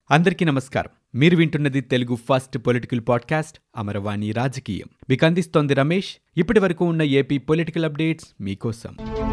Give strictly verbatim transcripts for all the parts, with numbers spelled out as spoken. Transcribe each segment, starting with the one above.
అందరికీ నమస్కారం. మీరు వింటున్నది Telugu first political podcast Amaravani రాజకీయం. మీకు అందిస్తోంది రమేష్. ఇప్పటి వరకు ఉన్న ఏపీ పొలిటికల్ అప్డేట్స్ మీకోసం.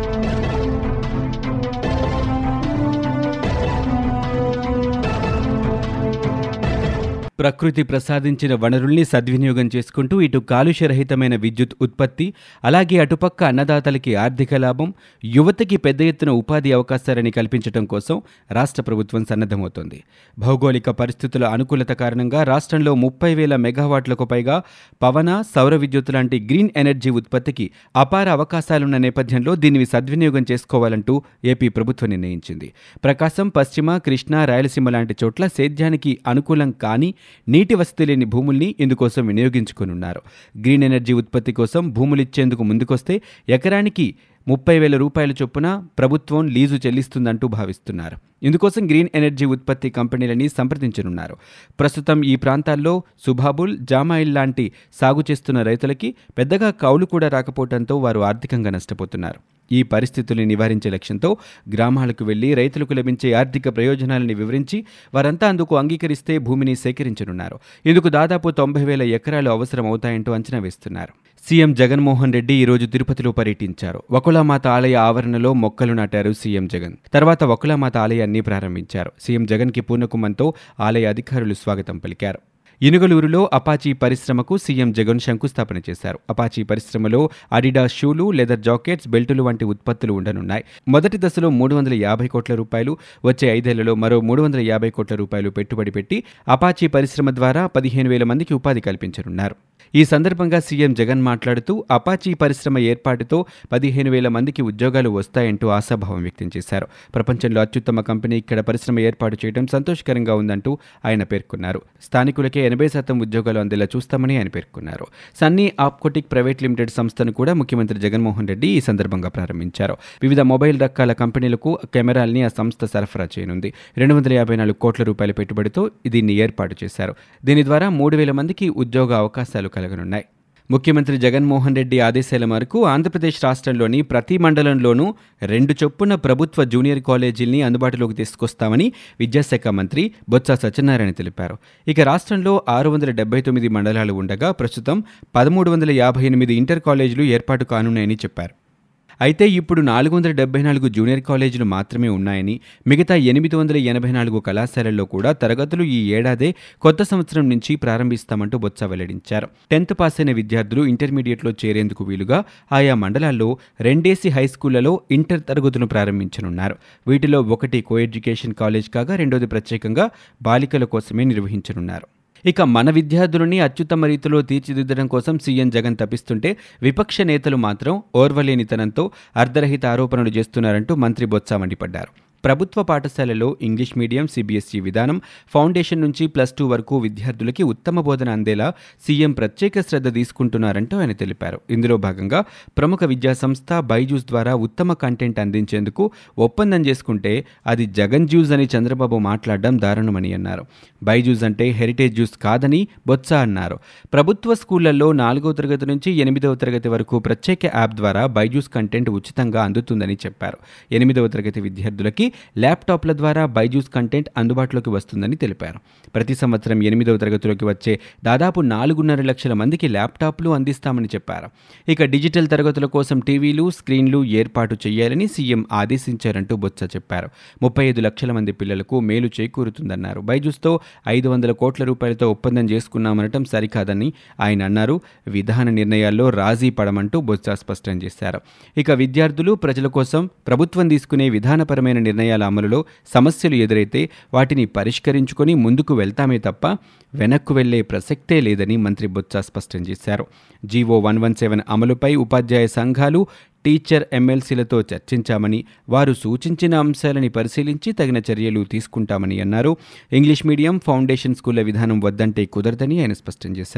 ప్రకృతి ప్రసాదించిన వనరుల్ని సద్వినియోగం చేసుకుంటూ ఇటు కాలుష్యరహితమైన విద్యుత్ ఉత్పత్తి, అలాగే అటుపక్క అన్నదాతలకి ఆర్థిక లాభం, యువతకి పెద్ద ఎత్తున ఉపాధి అవకాశాలని కల్పించడం కోసం రాష్ట్ర ప్రభుత్వం సన్నద్ధమవుతోంది. భౌగోళిక పరిస్థితుల అనుకూలత కారణంగా రాష్ట్రంలో ముప్పై వేల మెగావాట్లకు పైగా పవన, సౌర విద్యుత్ లాంటి గ్రీన్ ఎనర్జీ ఉత్పత్తికి అపార అవకాశాలున్న నేపథ్యంలో దీనిని సద్వినియోగం చేసుకోవాలంటూ ఏపీ ప్రభుత్వం నిర్ణయించింది. ప్రకాశం, పశ్చిమ, కృష్ణా, రాయలసీమ లాంటి చోట్ల సేద్యానికి అనుకూలం కాని నీటి వసతి లేని భూముల్ని ఇందుకోసం వినియోగించుకోనున్నారు. గ్రీన్ ఎనర్జీ ఉత్పత్తి కోసం భూములిచ్చేందుకు ముందుకొస్తే ఎకరానికి ముప్పై వేల రూపాయల చొప్పున ప్రభుత్వం లీజు చెల్లిస్తుందంటూ భావిస్తున్నారు. ఇందుకోసం గ్రీన్ ఎనర్జీ ఉత్పత్తి కంపెనీలని సంప్రదించనున్నారు. ప్రస్తుతం ఈ ప్రాంతాల్లో సుబాబుల్, జామాయిల్ లాంటి సాగు చేస్తున్న రైతులకి పెద్దగా కౌలు కూడా రాకపోవడంతో వారు ఆర్థికంగా నష్టపోతున్నారు. ఈ పరిస్థితుల్ని నివారించే లక్ష్యంతో గ్రామాలకు వెళ్లి రైతులకు లభించే ఆర్థిక ప్రయోజనాలని వివరించి వారంతా అందుకు అంగీకరిస్తే భూమిని సేకరించనున్నారు. ఇందుకు దాదాపు తొంభై వేల ఎకరాలు అవసరం అవుతాయంటూ అంచనా వేస్తున్నారు. సీఎం జగన్మోహన్ రెడ్డి ఈరోజు తిరుపతిలో పర్యటించారు. వకులామాత ఆలయ ఆవరణలో మొక్కలు నాటారు సీఎం జగన్. తర్వాత వకులామాత ఆలయాన్ని ప్రారంభించారు. సీఎం జగన్కి పూర్ణకుమంతో ఆలయ అధికారులు స్వాగతం పలికారు. ఇనుగలూరులో అపాచీ పరిశ్రమకు సీఎం జగన్ శంకుస్థాపన చేశారు. అపాచీ పరిశ్రమలో అడిడాస్ షూలు, లెదర్ జాకెట్స్, బెల్టులు వంటి ఉత్పత్తులు ఉండనున్నాయి. మొదటి దశలో మూడు వందల యాభై కోట్ల రూపాయలు, వచ్చే ఐదేళ్లలో మరో మూడు వందల యాభై కోట్ల రూపాయలు పెట్టుబడి పెట్టి అపాచీ పరిశ్రమ ద్వారా పదిహేను వేల మందికి ఉపాధి కల్పించనున్నారు. ఈ సందర్భంగా సీఎం జగన్ మాట్లాడుతూ అపాచీ పరిశ్రమ ఏర్పాటుతో పదిహేను వేల మందికి ఉద్యోగాలు వస్తాయంటూ ఆశాభావం వ్యక్తం చేశారు. ప్రపంచంలో అత్యుత్తమ కంపెనీ ఇక్కడ పరిశ్రమ ఏర్పాటు చేయడం సంతోషకరంగా ఉందంటూ ఆయన పేర్కొన్నారు. స్థానికులకే ఎనభై శాతం ఉద్యోగాలు అందేలా చూస్తామని ఆయన పేర్కొన్నారు. సన్నీ ఆప్కోటిక్ ప్రైవేట్ లిమిటెడ్ సంస్థను కూడా ముఖ్యమంత్రి జగన్మోహన్ రెడ్డి ఈ సందర్భంగా ప్రారంభించారు. వివిధ మొబైల్ రకాల కంపెనీలకు కెమెరాల్ని ఆ సంస్థ సరఫరా చేయనుంది. రెండు వందల యాభై నాలుగు కోట్ల రూపాయల పెట్టుబడితో దీన్ని ఏర్పాటు చేశారు. దీని ద్వారా మూడు వేల మందికి ఉద్యోగ అవకాశాలు కలగనున్నాయి. ముఖ్యమంత్రి జగన్మోహన్ రెడ్డి ఆదేశాల మేరకు ఆంధ్రప్రదేశ్ రాష్ట్రంలోని ప్రతి మండలంలోనూ రెండు చొప్పున ప్రభుత్వ జూనియర్ కాలేజీల్ని అందుబాటులోకి తీసుకొస్తామని విద్యాశాఖ మంత్రి బొత్స సత్యనారాయణ తెలిపారు. ఇక రాష్ట్రంలో ఆరు వందల డెబ్బై తొమ్మిది మండలాలు ఉండగా ప్రస్తుతం పదమూడు వందల యాభై ఎనిమిది ఇంటర్ కాలేజీలు ఏర్పాటు కానున్నాయని చెప్పారు. అయితే ఇప్పుడు నాలుగు వందల డెబ్బై నాలుగు జూనియర్ కాలేజీలు మాత్రమే ఉన్నాయని, మిగతా ఎనిమిది వందల ఎనభై నాలుగు కళాశాలల్లో కూడా తరగతులు ఈ ఏడాదే కొత్త సంవత్సరం నుంచి ప్రారంభిస్తామంటూ బొత్స వెల్లడించారు. టెన్త్ పాస్ అయిన విద్యార్థులు ఇంటర్మీడియట్లో చేరేందుకు వీలుగా ఆయా మండలాల్లో రెండేసి హైస్కూళ్లలో ఇంటర్ తరగతులను ప్రారంభించనున్నారు. వీటిలో ఒకటి కో ఎడ్యుకేషన్ కాలేజ్ కాగా రెండోది ప్రత్యేకంగా బాలికల కోసమే నిర్వహించనున్నారు. ఇక మన విద్యార్థులని అత్యుత్తమ రీతిలో తీర్చిదిద్దడం కోసం సీఎం జగన్ తప్పిస్తుంటే విపక్ష నేతలు మాత్రం ఓర్వలేనితనంతో అర్ధరహిత ఆరోపణలు చేస్తున్నారంటూ మంత్రి బొత్స మండిపడ్డారు. ప్రభుత్వ పాఠశాలలో ఇంగ్లీష్ మీడియం, సీబీఎస్ఈ విధానం, ఫౌండేషన్ నుంచి ప్లస్ టూ వరకు విద్యార్థులకి ఉత్తమ బోధన అందేలా సీఎం ప్రత్యేక శ్రద్ధ తీసుకుంటున్నారంటూ ఆయన తెలిపారు. ఇందులో భాగంగా ప్రముఖ విద్యా సంస్థ బైజూస్ ద్వారా ఉత్తమ కంటెంట్ అందించేందుకు ఒప్పందం చేసుకుంటే అది జగన్ జ్యూస్ అని చంద్రబాబు మాట్లాడడం దారుణమని అన్నారు. బైజూస్ అంటే హెరిటేజ్ జ్యూస్ కాదని బొత్స అన్నారు. ప్రభుత్వ స్కూళ్లలో నాలుగో తరగతి నుంచి ఎనిమిదవ తరగతి వరకు ప్రత్యేక యాప్ ద్వారా బైజూస్ కంటెంట్ ఉచితంగా అందుతుందని చెప్పారు. ఎనిమిదవ తరగతి విద్యార్థులకి ల్యాప్టాప్ల ద్వారా బైజూస్ కంటెంట్ అందుబాటులోకి వస్తుందని తెలిపారు. ప్రతి సంవత్సరం ఎనిమిదవ తరగతిలోకి వచ్చే దాదాపు నాలుగున్నర లక్షల మందికి ల్యాప్టాప్లు అందిస్తామని చెప్పారు. ఇక డిజిటల్ తరగతుల కోసం టీవీలు, స్క్రీన్లు ఏర్పాటు చేయాలని సీఎం ఆదేశించారంటూ బొత్స చెప్పారు. ముప్పై ఐదు లక్షల మంది పిల్లలకు మేలు చేకూరుతుందన్నారు. బైజూస్తో ఐదు వందల కోట్ల రూపాయలతో ఒప్పందం చేసుకున్నామనటం సరికాదని ఆయన అన్నారు. విధాన నిర్ణయాల్లో రాజీ పడమంటూ బొత్స స్పష్టం చేశారు. ఇక విద్యార్థులు, ప్రజల కోసం ప్రభుత్వం తీసుకునే విధానపరమైన నిర్ణయాల అమలులో సమస్యలు ఎదురైతే వాటిని పరిష్కరించుకొని ముందుకు వెళ్తామే తప్ప వెనక్కు వెళ్లే ప్రసక్తే లేదని మంత్రి బొత్స స్పష్టం చేశారు. జీవో వన్ వన్ సెవెన్ అమలుపై ఉపాధ్యాయ సంఘాలు, టీచర్ ఎమ్మెల్సీలతో చర్చించామని, వారు సూచించిన అంశాలని పరిశీలించి తగిన చర్యలు తీసుకుంటామని అన్నారు. ఇంగ్లీష్ మీడియం, ఫౌండేషన్ స్కూళ్ల విధానం వద్దంటే కుదరదని ఆయన స్పష్టం చేశారు.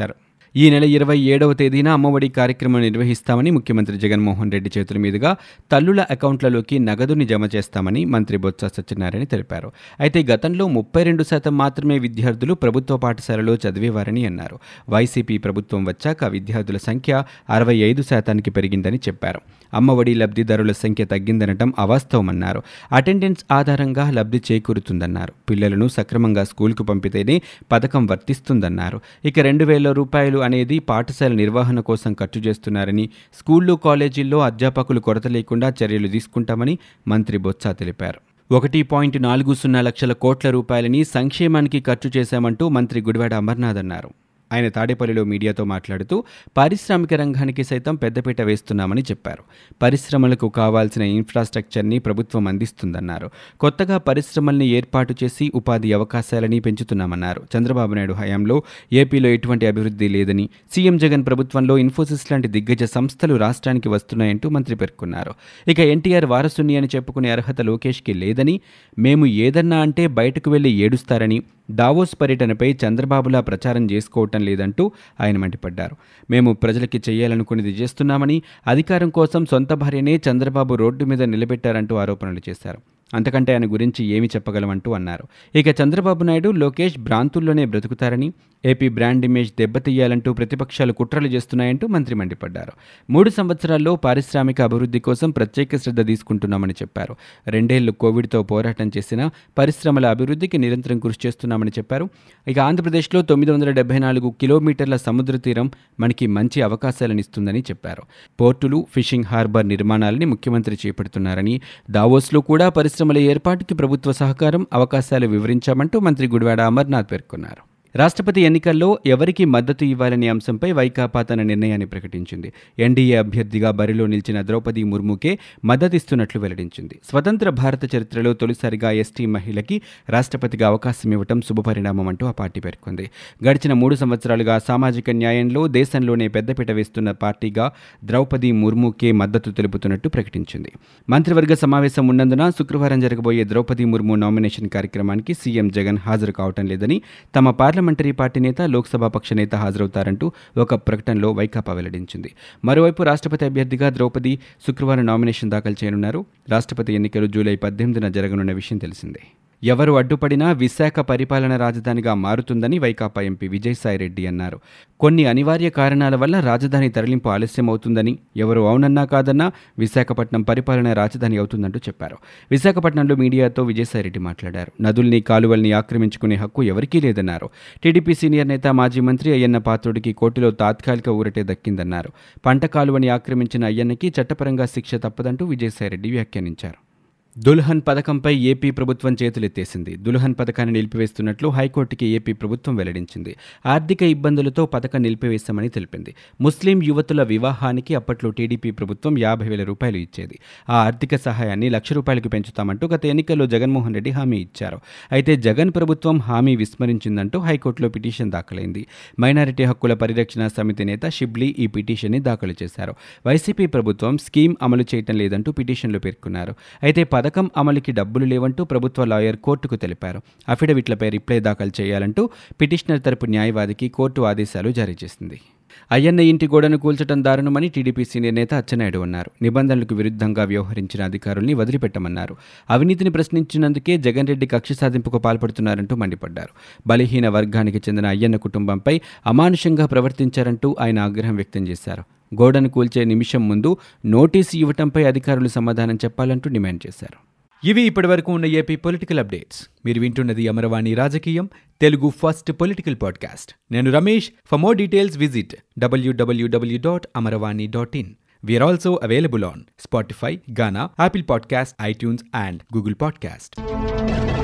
ఈ నెల ఇరవై ఏడవ తేదీన అమ్మఒడి కార్యక్రమం నిర్వహిస్తామని ముఖ్యమంత్రి జగన్మోహన్ రెడ్డి చేతుల మీదుగా తల్లుల అకౌంట్లలోకి నగదుని జమ చేస్తామని మంత్రి బొత్స సత్యనారాయణ తెలిపారు. అయితే గతంలో ముప్పై రెండు శాతం మాత్రమే విద్యార్థులు ప్రభుత్వ పాఠశాలలో చదివేవారని అన్నారు. వైసీపీ ప్రభుత్వం వచ్చాక విద్యార్థుల సంఖ్య అరవై ఐదు శాతానికి పెరిగిందని చెప్పారు. అమ్మఒడి లబ్ధిదారుల సంఖ్య తగ్గిందనటం అవాస్తవమన్నారు. అటెండెన్స్ ఆధారంగా లబ్ధి చేకూరుతుందన్నారు. పిల్లలను సక్రమంగా స్కూల్కు పంపితేనే పథకం వర్తిస్తుందన్నారు. ఇక రెండు వేల రూపాయలు అనేది పాఠశాల నిర్వహణ కోసం ఖర్చు చేస్తున్నారని, స్కూళ్లు కాలేజీల్లో అధ్యాపకులు కొరత లేకుండా చర్యలు తీసుకుంటామని మంత్రి బొత్స తెలిపారు. ఒకటి పాయింట్ నాలుగు సున్నా లక్షల కోట్ల రూపాయలని సంక్షేమానికి ఖర్చు చేశామంటూ మంత్రి గుడివాడ అమర్నాథ్ అన్నారు. ఆయన తాడేపల్లిలో మీడియాతో మాట్లాడుతూ పారిశ్రామిక రంగానికి సైతం పెద్దపీట వేస్తున్నామని చెప్పారు. పరిశ్రమలకు కావాల్సిన ఇన్ఫ్రాస్ట్రక్చర్ని ప్రభుత్వం అందిస్తుందన్నారు. కొత్తగా పరిశ్రమల్ని ఏర్పాటు చేసి ఉపాధి అవకాశాలని పెంచుతున్నామన్నారు. చంద్రబాబు నాయుడు హయాంలో ఏపీలో ఎటువంటి అభివృద్ధి లేదని, సీఎం జగన్ ప్రభుత్వంలో ఇన్ఫోసిస్ లాంటి దిగ్గజ సంస్థలు రాష్ట్రానికి వస్తున్నాయంటూ మంత్రి పేర్కొన్నారు. ఇక ఎన్టీఆర్ వారసుని అని చెప్పుకునే అర్హత లోకేష్కి లేదని, మేము ఏదన్నా అంటే బయటకు వెళ్లి ఏడుస్తారని, దావోస్ పర్యటనపై చంద్రబాబులా ప్రచారం చేసుకోవటం లేదంటూ ఆయన మండిపడ్డారు. మేము ప్రజలకి చేయాలనుకునేది చేస్తున్నామని, అధికారం కోసం సొంత భార్యనే చంద్రబాబు రోడ్డు మీద నిలబెట్టారంటూ ఆరోపణలు చేశారు. అంతకంటే ఆయన గురించి ఏమి చెప్పగలమంటూ అన్నారు. ఇక చంద్రబాబు నాయుడు, లోకేష్ భ్రాంతుల్లోనే బ్రతుకుతారని, ఏపీ బ్రాండ్ ఇమేజ్ దెబ్బతీయాలంటూ ప్రతిపక్షాలు కుట్రలు చేస్తున్నాయంటూ మంత్రి మండిపడ్డారు. మూడు సంవత్సరాల్లో పారిశ్రామిక అభివృద్ధి కోసం ప్రత్యేక శ్రద్ధ తీసుకుంటున్నామని చెప్పారు. రెండేళ్లు కోవిడ్తో పోరాటం చేసిన పరిశ్రమల అభివృద్ధికి నిరంతరం కృషి చేస్తున్నామని చెప్పారు. ఇక ఆంధ్రప్రదేశ్లో తొమ్మిది వందల డెబ్బై నాలుగు కిలోమీటర్ల సముద్ర తీరం మనకి మంచి అవకాశాలను ఇస్తుందని చెప్పారు. పోర్టులు, ఫిషింగ్ హార్బర్ నిర్మాణాలని ముఖ్యమంత్రి చేపడుతున్నారని, దావోస్లో కూడా పరిశ్రమల ఏర్పాటుకి ప్రభుత్వ సహకారం, అవకాశాలు వివరించామంటూ మంత్రి గుడివాడ అమర్నాథ్ పేర్కొన్నారు. రాష్ట్రపతి ఎన్నికల్లో ఎవరికి మద్దతు ఇవ్వాలనే అంశంపై వైకాపా తన నిర్ణయాన్ని ప్రకటించింది. ఎన్డీఏ అభ్యర్థిగా బరిలో నిలిచిన ద్రౌపది ముర్ముకే మద్దతిస్తున్నట్లు వెల్లడించింది. స్వతంత్ర భారత చరిత్రలో తొలిసారిగా ఎస్టీ మహిళకి రాష్ట్రపతిగా అవకాశం ఇవ్వడం శుభపరిణామం అంటూ ఆ పార్టీ పేర్కొంది. గడిచిన మూడు సంవత్సరాలుగా సామాజిక న్యాయంలో దేశంలోనే పెద్దపీట వేస్తున్న పార్టీగా ద్రౌపది ముర్ముకే మద్దతు తెలుపుతున్నట్టు ప్రకటించింది. మంత్రివర్గ సమావేశం ఉన్నందున శుక్రవారం జరగబోయే ద్రౌపది ముర్ము నామినేషన్ కార్యక్రమానికి సీఎం జగన్ హాజరు కావటం లేదని తమ పార్లమెంటరీ పార్టీ నేత, లోక్సభ పక్ష నేత హాజరవుతారంటూ ఒక ప్రకటనలో వైకాపా వెల్లడించింది. మరోవైపు రాష్ట్రపతి అభ్యర్థిగా ద్రౌపది శుక్రవారం నామినేషన్ దాఖలు చేయనున్నారు. రాష్ట్రపతి ఎన్నికలు జూలై పద్దెనిమిదిన జరగనున్న విషయం తెలిసిందే. ఎవరు అడ్డుపడినా విశాఖ పరిపాలన రాజధానిగా మారుతుందని వైకాపా ఎంపీ విజయసాయిరెడ్డి అన్నారు. కొన్ని అనివార్య కారణాల వల్ల రాజధాని తరలింపు ఆలస్యం అవుతుందని, ఎవరు అవునన్నా కాదన్నా విశాఖపట్నం పరిపాలన రాజధాని అవుతుందంటూ చెప్పారు. విశాఖపట్నంలో మీడియాతో విజయసాయిరెడ్డి మాట్లాడారు. నదుల్ని, కాలువల్ని ఆక్రమించుకునే హక్కు ఎవరికీ లేదన్నారు. టీడీపీ సీనియర్ నేత, మాజీ మంత్రి అయ్యన్న పాత్రుడికి కోర్టులో తాత్కాలిక ఊరటే దక్కిందన్నారు. పంట కాలువని ఆక్రమించిన అయ్యన్నకి చట్టపరంగా శిక్ష తప్పదంటూ విజయసాయిరెడ్డి వ్యాఖ్యానించారు. దుల్హన్ పథకంపై ఏపీ ప్రభుత్వం చేతులెత్తేసింది. దుల్హన్ పథకాన్ని నిలిపివేస్తున్నట్లు హైకోర్టుకి ఏపీ ప్రభుత్వం వెల్లడించింది. ఆర్థిక ఇబ్బందులతో పథకం నిలిపివేశామని తెలిపింది. ముస్లిం యువతుల వివాహానికి అప్పట్లో టీడీపీ ప్రభుత్వం యాభై వేల రూపాయలు ఇచ్చేది. ఆ ఆర్థిక సహాయాన్ని లక్ష రూపాయలకు పెంచుతామంటూ గత ఎన్నికల్లో జగన్మోహన్ రెడ్డి హామీ ఇచ్చారు. అయితే జగన్ ప్రభుత్వం హామీ విస్మరించిందంటూ హైకోర్టులో పిటిషన్ దాఖలైంది. మైనారిటీ హక్కుల పరిరక్షణ సమితి నేత షిబ్లీ ఈ పిటిషన్ని దాఖలు చేశారు. వైసీపీ ప్రభుత్వం స్కీమ్ అమలు చేయటం లేదంటూ పిటిషన్లో పేర్కొన్నారు. అయితే పథకం అమలుకి డబ్బులు లేవంటూ ప్రభుత్వ లాయర్ కోర్టుకు తెలిపారు. అఫిడవిట్లపై రిప్లై దాఖలు చేయాలంటూ పిటిషనర్ తరపు న్యాయవాదికి కోర్టు ఆదేశాలు జారీ చేసింది. అయ్యన్న ఇంటి గోడను కూల్చడం దారుణమని టీడీపీ సీనియర్ నేత అచ్చెన్నాయుడు అన్నారు. నిబంధనలకు విరుద్ధంగా వ్యవహరించిన అధికారుల్ని వదిలిపెట్టమన్నారు. అవినీతిని ప్రశ్నించినందుకే జగన్ రెడ్డి కక్ష సాధింపుకు పాల్పడుతున్నారంటూ మండిపడ్డారు. బలహీన వర్గానికి చెందిన అయ్యన్న కుటుంబంపై అమానుషంగా ప్రవర్తించారంటూ ఆయన ఆగ్రహం వ్యక్తం చేశారు. గోడను కూల్చే నిమిషం ముందు నోటీసు ఇవ్వటంపై అధికారులు సమాధానం చెప్పాలంటూ డిమాండ్ చేశారు. ఇవి ఇప్పటివరకు ఉన్న ఏపీ పొలిటికల్ అప్డేట్స్. మీరు వింటున్నది అమరవాణి రాజకీయం, తెలుగు ఫస్ట్ పొలిటికల్ పాడ్కాస్ట్. నేను Ramesh. For more details visit W W W dot Amaravani dot in. We are also available on Spotify, Gaana, Apple podcast, iTunes and Google podcast.